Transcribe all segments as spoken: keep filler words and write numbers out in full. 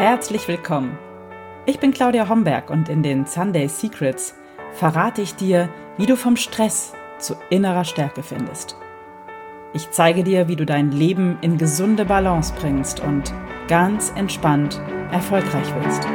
Herzlich willkommen. Ich bin Claudia Homberg und in den Sunday Secrets verrate ich dir, wie du vom Stress zu innerer Stärke findest. Ich zeige dir, wie du dein Leben in gesunde Balance bringst und ganz entspannt erfolgreich wirst.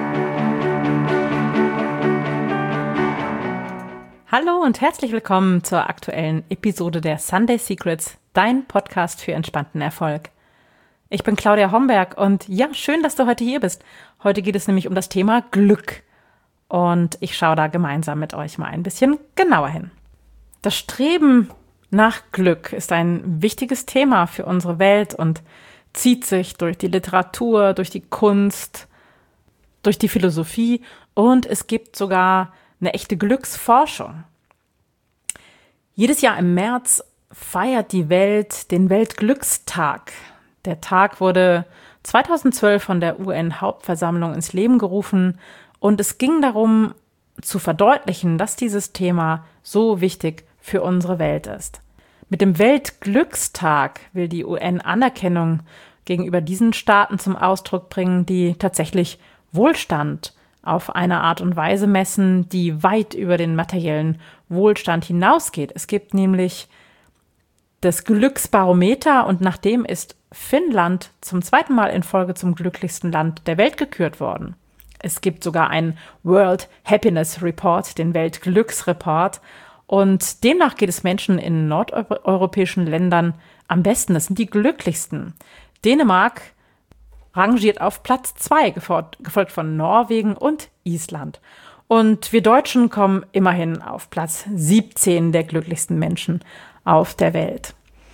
Hallo und herzlich willkommen zur aktuellen Episode der Sunday Secrets, dein Podcast für entspannten Erfolg. Ich bin Claudia Homberg und ja, schön, dass du heute hier bist. Heute geht es nämlich um das Thema Glück und ich schaue da gemeinsam mit euch mal ein bisschen genauer hin. Das Streben nach Glück ist ein wichtiges Thema für unsere Welt und zieht sich durch die Literatur, durch die Kunst, durch die Philosophie und es gibt sogar eine echte Glücksforschung. Jedes Jahr im März feiert die Welt den Weltglückstag. Der Tag wurde zweitausendzwölf von der U N-Hauptversammlung ins Leben gerufen und es ging darum, zu verdeutlichen, dass dieses Thema so wichtig für unsere Welt ist. Mit dem Weltglückstag will die U N Anerkennung gegenüber diesen Staaten zum Ausdruck bringen, die tatsächlich Wohlstand auf eine Art und Weise messen, die weit über den materiellen Wohlstand hinausgeht. Es gibt nämlich das Glücksbarometer und nach dem ist Finnland zum zweiten Mal in Folge zum glücklichsten Land der Welt gekürt worden. Es gibt sogar einen World Happiness Report, den Weltglücksreport. Und demnach geht es Menschen in nordeuropäischen Ländern am besten. Das sind die glücklichsten. Dänemark rangiert auf Platz zwei, gefolgt von Norwegen und Island. Und wir Deutschen kommen immerhin auf Platz siebzehn der glücklichsten Menschen auf der Welt.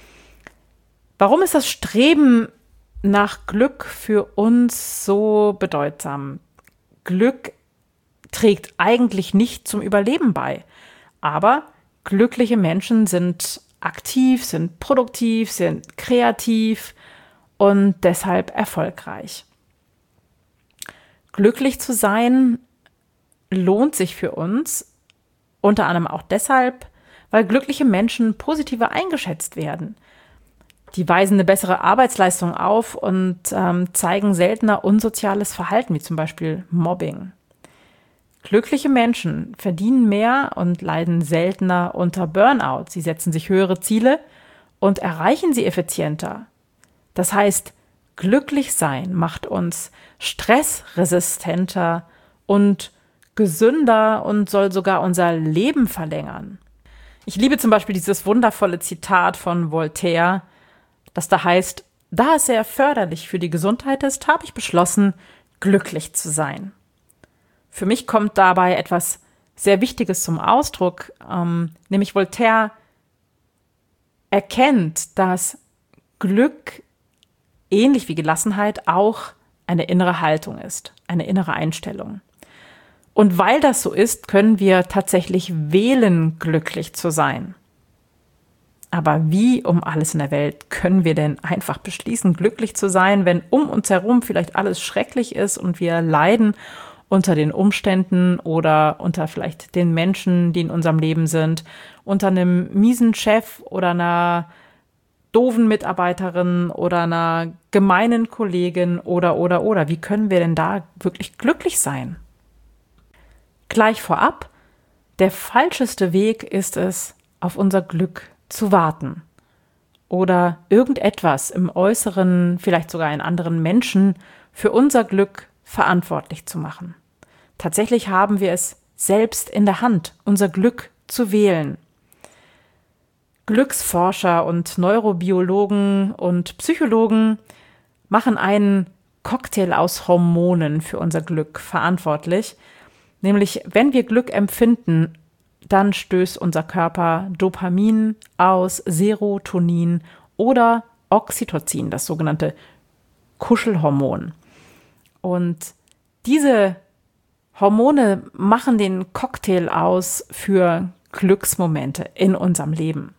Warum ist das Streben nach Glück für uns so bedeutsam? Glück trägt eigentlich nicht zum Überleben bei, aber glückliche Menschen sind aktiv, sind produktiv, sind kreativ und deshalb erfolgreich. Glücklich zu sein lohnt sich für uns, unter anderem auch deshalb, weil glückliche Menschen positiver eingeschätzt werden. Die weisen eine bessere Arbeitsleistung auf und ähm, zeigen seltener unsoziales Verhalten, wie zum Beispiel Mobbing. Glückliche Menschen verdienen mehr und leiden seltener unter Burnout. Sie setzen sich höhere Ziele und erreichen sie effizienter. Das heißt, glücklich sein macht uns stressresistenter und gesünder und soll sogar unser Leben verlängern. Ich liebe zum Beispiel dieses wundervolle Zitat von Voltaire, das da heißt: Da es sehr förderlich für die Gesundheit ist, habe ich beschlossen, glücklich zu sein. Für mich kommt dabei etwas sehr Wichtiges zum Ausdruck, ähm, nämlich Voltaire erkennt, dass Glück ähnlich wie Gelassenheit auch eine innere Haltung ist, eine innere Einstellung. Und weil das so ist, können wir tatsächlich wählen, glücklich zu sein. Aber wie um alles in der Welt können wir denn einfach beschließen, glücklich zu sein, wenn um uns herum vielleicht alles schrecklich ist und wir leiden unter den Umständen oder unter vielleicht den Menschen, die in unserem Leben sind, unter einem miesen Chef oder einer doofen Mitarbeiterin oder einer gemeinen Kollegin oder, oder, oder. Wie können wir denn da wirklich glücklich sein? Gleich vorab, der falscheste Weg ist es, auf unser Glück zu warten oder irgendetwas im Äußeren, vielleicht sogar in anderen Menschen, für unser Glück verantwortlich zu machen. Tatsächlich haben wir es selbst in der Hand, unser Glück zu wählen. Glücksforscher und Neurobiologen und Psychologen machen einen Cocktail aus Hormonen für unser Glück verantwortlich. Nämlich, wenn wir Glück empfinden, dann stößt unser Körper Dopamin aus, Serotonin oder Oxytocin, das sogenannte Kuschelhormon. Und diese Hormone machen den Cocktail aus für Glücksmomente in unserem Leben.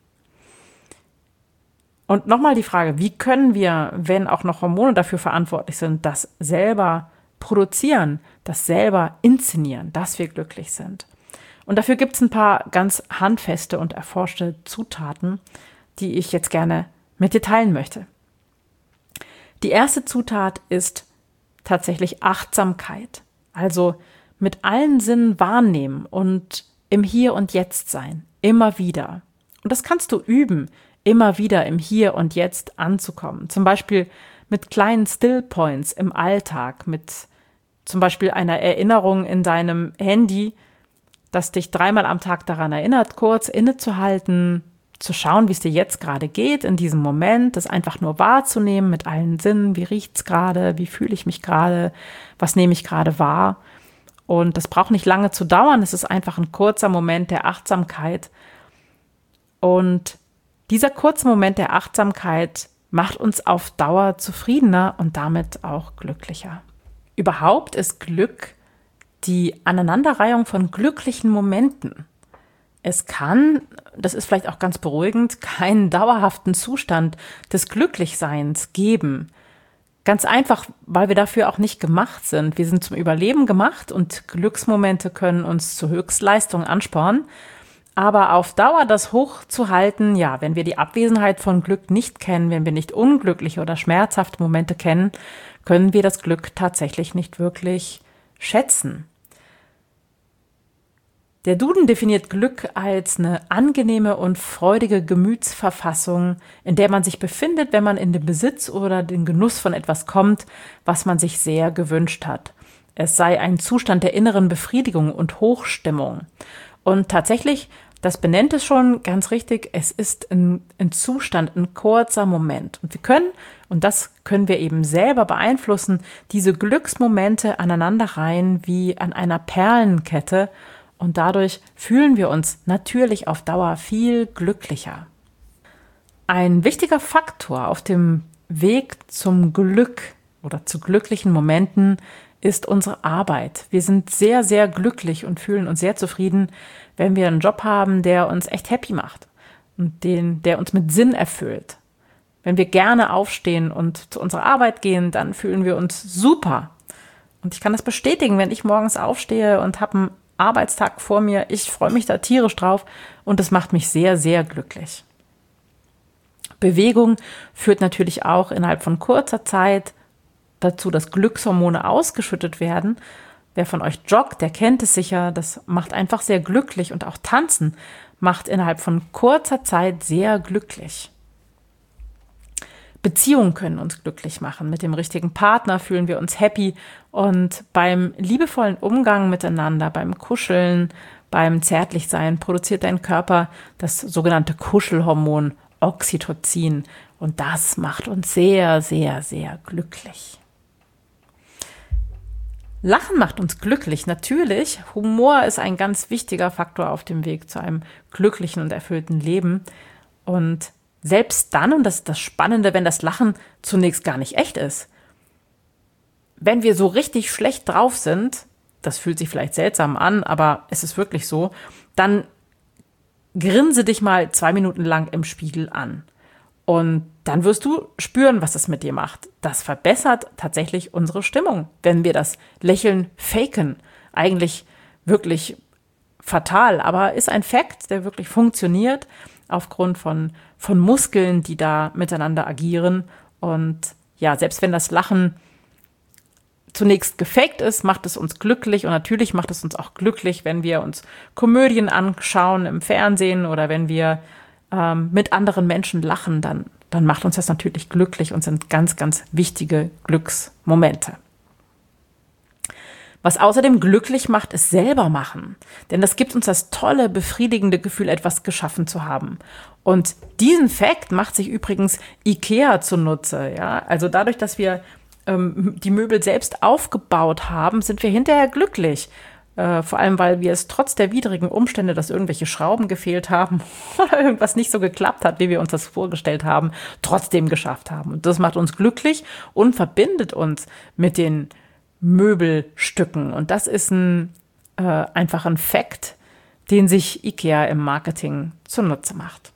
Und nochmal die Frage, wie können wir, wenn auch noch Hormone dafür verantwortlich sind, das selber produzieren, das selber inszenieren, dass wir glücklich sind? Und dafür gibt es ein paar ganz handfeste und erforschte Zutaten, die ich jetzt gerne mit dir teilen möchte. Die erste Zutat ist tatsächlich Achtsamkeit. Also mit allen Sinnen wahrnehmen und im Hier und Jetzt sein, immer wieder. Und das kannst du üben, immer wieder im Hier und Jetzt anzukommen. Zum Beispiel mit kleinen Stillpoints im Alltag, mit zum Beispiel einer Erinnerung in deinem Handy, das dich dreimal am Tag daran erinnert, kurz innezuhalten, zu schauen, wie es dir jetzt gerade geht, in diesem Moment, das einfach nur wahrzunehmen mit allen Sinnen. Wie riecht's gerade? Wie fühle ich mich gerade? Was nehme ich gerade wahr? Und das braucht nicht lange zu dauern. Es ist einfach ein kurzer Moment der Achtsamkeit. Und dieser kurze Moment der Achtsamkeit macht uns auf Dauer zufriedener und damit auch glücklicher. Überhaupt ist Glück die Aneinanderreihung von glücklichen Momenten. Es kann, das ist vielleicht auch ganz beruhigend, keinen dauerhaften Zustand des Glücklichseins geben. Ganz einfach, weil wir dafür auch nicht gemacht sind. Wir sind zum Überleben gemacht und Glücksmomente können uns zur Höchstleistung anspornen. Aber auf Dauer das hochzuhalten, ja, wenn wir die Abwesenheit von Glück nicht kennen, wenn wir nicht unglückliche oder schmerzhafte Momente kennen, können wir das Glück tatsächlich nicht wirklich schätzen. Der Duden definiert Glück als eine angenehme und freudige Gemütsverfassung, in der man sich befindet, wenn man in den Besitz oder den Genuss von etwas kommt, was man sich sehr gewünscht hat. Es sei ein Zustand der inneren Befriedigung und Hochstimmung. Und tatsächlich, das benennt es schon ganz richtig, es ist ein, ein Zustand, ein kurzer Moment. Und wir können, und das können wir eben selber beeinflussen, diese Glücksmomente aneinanderreihen wie an einer Perlenkette. Und dadurch fühlen wir uns natürlich auf Dauer viel glücklicher. Ein wichtiger Faktor auf dem Weg zum Glück oder zu glücklichen Momenten ist unsere Arbeit. Wir sind sehr, sehr glücklich und fühlen uns sehr zufrieden, wenn wir einen Job haben, der uns echt happy macht und den, der uns mit Sinn erfüllt. Wenn wir gerne aufstehen und zu unserer Arbeit gehen, dann fühlen wir uns super. Und ich kann das bestätigen, wenn ich morgens aufstehe und habe einen Arbeitstag vor mir. Ich freue mich da tierisch drauf und das macht mich sehr, sehr glücklich. Bewegung führt natürlich auch innerhalb von kurzer Zeit dazu, dass Glückshormone ausgeschüttet werden. Wer von euch joggt, der kennt es sicher. Das macht einfach sehr glücklich und auch Tanzen macht innerhalb von kurzer Zeit sehr glücklich. Beziehungen können uns glücklich machen. Mit dem richtigen Partner fühlen wir uns happy und beim liebevollen Umgang miteinander, beim Kuscheln, beim Zärtlichsein produziert dein Körper das sogenannte Kuschelhormon Oxytocin und das macht uns sehr, sehr, sehr glücklich. Lachen macht uns glücklich, natürlich. Humor ist ein ganz wichtiger Faktor auf dem Weg zu einem glücklichen und erfüllten Leben und selbst dann, und das ist das Spannende, wenn das Lachen zunächst gar nicht echt ist. Wenn wir so richtig schlecht drauf sind, das fühlt sich vielleicht seltsam an, aber es ist wirklich so, dann grinse dich mal zwei Minuten lang im Spiegel an. Und dann wirst du spüren, was das mit dir macht. Das verbessert tatsächlich unsere Stimmung, wenn wir das Lächeln faken. Eigentlich wirklich fatal, aber ist ein Fakt, der wirklich funktioniert aufgrund von, von Muskeln, die da miteinander agieren. Und ja, selbst wenn das Lachen zunächst gefaked ist, macht es uns glücklich und natürlich macht es uns auch glücklich, wenn wir uns Komödien anschauen im Fernsehen oder wenn wir ähm, mit anderen Menschen lachen, dann, dann macht uns das natürlich glücklich und sind ganz, ganz wichtige Glücksmomente. Was außerdem glücklich macht, ist selber machen. Denn das gibt uns das tolle, befriedigende Gefühl, etwas geschaffen zu haben. Und diesen Fakt macht sich übrigens IKEA zunutze. Ja? Also dadurch, dass wir ähm, die Möbel selbst aufgebaut haben, sind wir hinterher glücklich. Äh, vor allem, weil wir es trotz der widrigen Umstände, dass irgendwelche Schrauben gefehlt haben oder irgendwas nicht so geklappt hat, wie wir uns das vorgestellt haben, trotzdem geschafft haben. Und das macht uns glücklich und verbindet uns mit den Möbelstücken. Und das ist ein, äh, einfach ein Fakt, den sich IKEA im Marketing zunutze macht.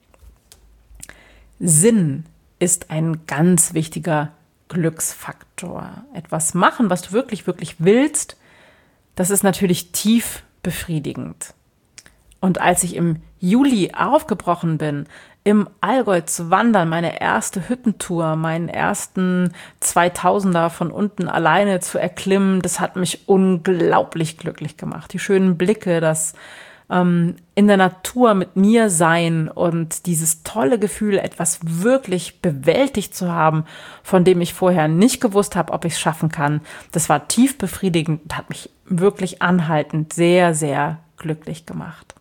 Sinn ist ein ganz wichtiger Glücksfaktor. Etwas machen, was du wirklich, wirklich willst, das ist natürlich tief befriedigend. Und als ich im Juli aufgebrochen bin im Allgäu zu wandern, meine erste Hüttentour, meinen ersten zweitausender von unten alleine zu erklimmen, das hat mich unglaublich glücklich gemacht. Die schönen Blicke, das ähm, in der Natur mit mir sein und dieses tolle Gefühl, etwas wirklich bewältigt zu haben, von dem ich vorher nicht gewusst habe, ob ich es schaffen kann, das war tief befriedigend und hat mich wirklich anhaltend sehr, sehr glücklich gemacht.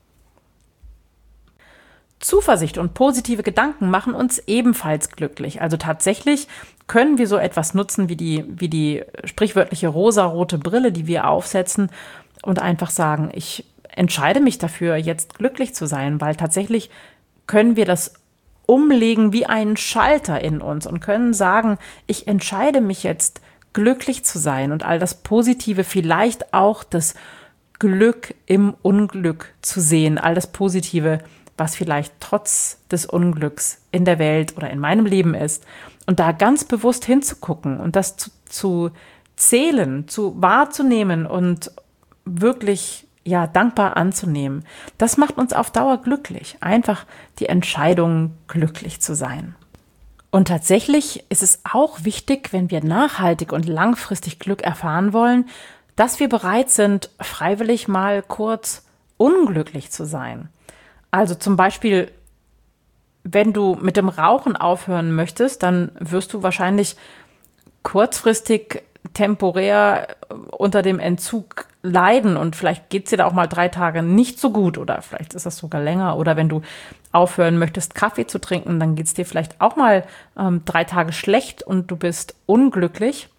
Zuversicht und positive Gedanken machen uns ebenfalls glücklich. Also tatsächlich können wir so etwas nutzen wie die, wie die sprichwörtliche rosarote Brille, die wir aufsetzen und einfach sagen, ich entscheide mich dafür, jetzt glücklich zu sein, weil tatsächlich können wir das umlegen wie einen Schalter in uns und können sagen, ich entscheide mich jetzt glücklich zu sein und all das Positive, vielleicht auch das Glück im Unglück zu sehen, all das Positive, was vielleicht trotz des Unglücks in der Welt oder in meinem Leben ist. Und da ganz bewusst hinzugucken und das zu, zu zählen, zu wahrzunehmen und wirklich ja dankbar anzunehmen. Das macht uns auf Dauer glücklich. Einfach die Entscheidung, glücklich zu sein. Und tatsächlich ist es auch wichtig, wenn wir nachhaltig und langfristig Glück erfahren wollen, dass wir bereit sind, freiwillig mal kurz unglücklich zu sein. Also zum Beispiel, wenn du mit dem Rauchen aufhören möchtest, dann wirst du wahrscheinlich kurzfristig, temporär unter dem Entzug leiden und vielleicht geht es dir da auch mal drei Tage nicht so gut oder vielleicht ist das sogar länger. Oder wenn du aufhören möchtest, Kaffee zu trinken, dann geht es dir vielleicht auch mal ähm, drei Tage schlecht und du bist unglücklich.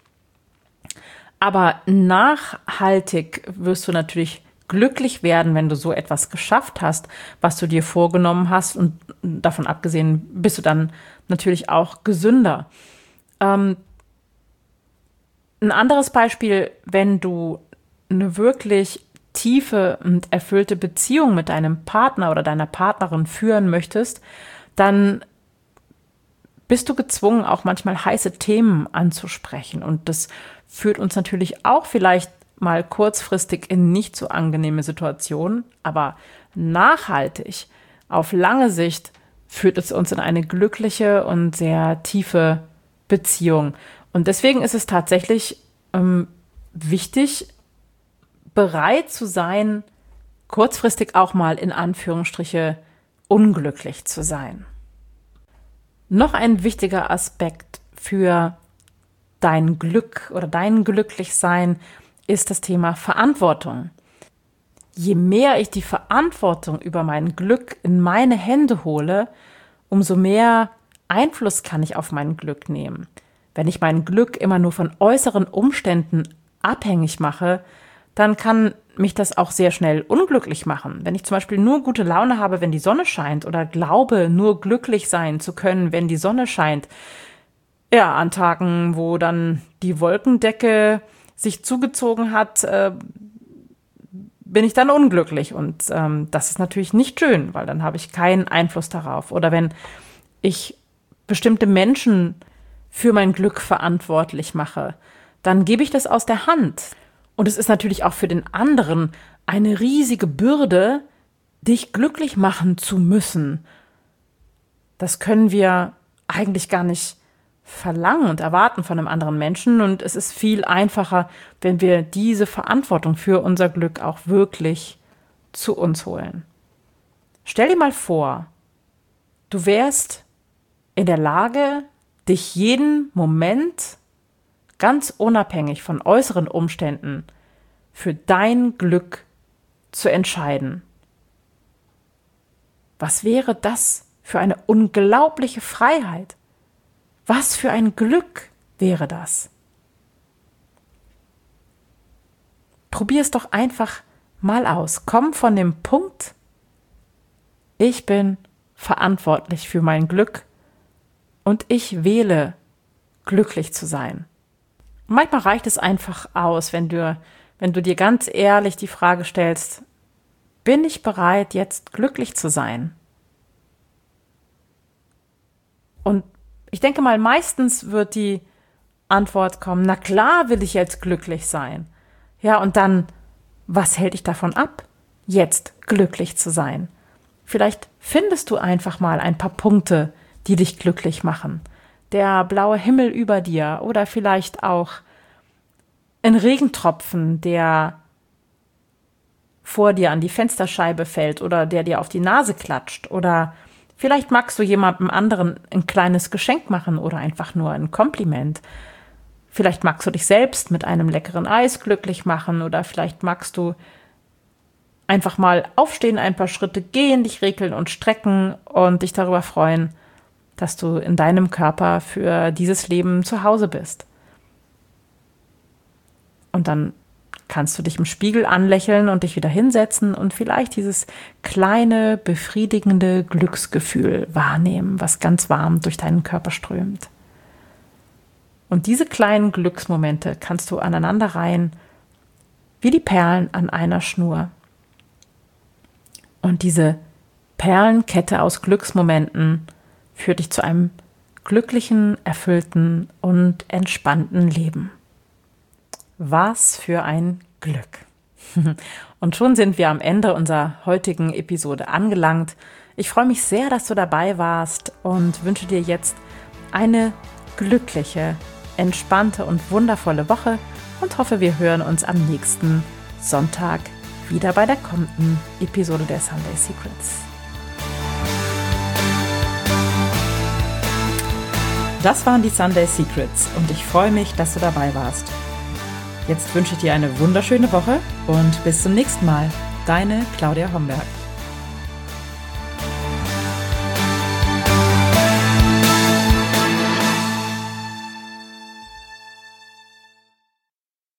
Aber nachhaltig wirst du natürlich glücklich werden, wenn du so etwas geschafft hast, was du dir vorgenommen hast. Und davon abgesehen bist du dann natürlich auch gesünder. Ähm, ein anderes Beispiel, wenn du eine wirklich tiefe und erfüllte Beziehung mit deinem Partner oder deiner Partnerin führen möchtest, dann bist du gezwungen, auch manchmal heiße Themen anzusprechen. Und das führt uns natürlich auch vielleicht mal kurzfristig in nicht so angenehme Situationen, aber nachhaltig, auf lange Sicht, führt es uns in eine glückliche und sehr tiefe Beziehung. Und deswegen ist es tatsächlich ähm, wichtig, bereit zu sein, kurzfristig auch mal in Anführungsstriche unglücklich zu sein. Noch ein wichtiger Aspekt für dein Glück oder dein Glücklichsein ist das Thema Verantwortung. Je mehr ich die Verantwortung über mein Glück in meine Hände hole, umso mehr Einfluss kann ich auf mein Glück nehmen. Wenn ich mein Glück immer nur von äußeren Umständen abhängig mache, dann kann mich das auch sehr schnell unglücklich machen. Wenn ich zum Beispiel nur gute Laune habe, wenn die Sonne scheint oder glaube, nur glücklich sein zu können, wenn die Sonne scheint, ja, an Tagen, wo dann die Wolkendecke sich zugezogen hat, äh, bin ich dann unglücklich. Und ähm, das ist natürlich nicht schön, weil dann habe ich keinen Einfluss darauf. Oder wenn ich bestimmte Menschen für mein Glück verantwortlich mache, dann gebe ich das aus der Hand. Und es ist natürlich auch für den anderen eine riesige Bürde, dich glücklich machen zu müssen. Das können wir eigentlich gar nicht verlangen und erwarten von einem anderen Menschen. Und es ist viel einfacher, wenn wir diese Verantwortung für unser Glück auch wirklich zu uns holen. Stell dir mal vor, du wärst in der Lage, dich jeden Moment ganz unabhängig von äußeren Umständen für dein Glück zu entscheiden. Was wäre das für eine unglaubliche Freiheit? Was für ein Glück wäre das? Probier es doch einfach mal aus. Komm von dem Punkt, ich bin verantwortlich für mein Glück und ich wähle, glücklich zu sein. Manchmal reicht es einfach aus, wenn du, wenn du dir ganz ehrlich die Frage stellst, bin ich bereit, jetzt glücklich zu sein? Und ich denke mal, meistens wird die Antwort kommen, na klar will ich jetzt glücklich sein. Ja, und dann, was hält dich davon ab, jetzt glücklich zu sein? Vielleicht findest du einfach mal ein paar Punkte, die dich glücklich machen. Der blaue Himmel über dir oder vielleicht auch ein Regentropfen, der vor dir an die Fensterscheibe fällt oder der dir auf die Nase klatscht. Oder vielleicht magst du jemandem anderen ein kleines Geschenk machen oder einfach nur ein Kompliment. Vielleicht magst du dich selbst mit einem leckeren Eis glücklich machen oder vielleicht magst du einfach mal aufstehen, ein paar Schritte gehen, dich regeln und strecken und dich darüber freuen, dass du in deinem Körper für dieses Leben zu Hause bist. Und dann kannst du dich im Spiegel anlächeln und dich wieder hinsetzen und vielleicht dieses kleine, befriedigende Glücksgefühl wahrnehmen, was ganz warm durch deinen Körper strömt. Und diese kleinen Glücksmomente kannst du aneinanderreihen, wie die Perlen an einer Schnur. Und diese Perlenkette aus Glücksmomenten führt dich zu einem glücklichen, erfüllten und entspannten Leben. Was für ein Glück. Und schon sind wir am Ende unserer heutigen Episode angelangt. Ich freue mich sehr, dass du dabei warst und wünsche dir jetzt eine glückliche, entspannte und wundervolle Woche und hoffe, wir hören uns am nächsten Sonntag wieder bei der kommenden Episode der Sunday Secrets. Das waren die Sunday Secrets und ich freue mich, dass du dabei warst. Jetzt wünsche ich dir eine wunderschöne Woche und bis zum nächsten Mal. Deine Claudia Homberg.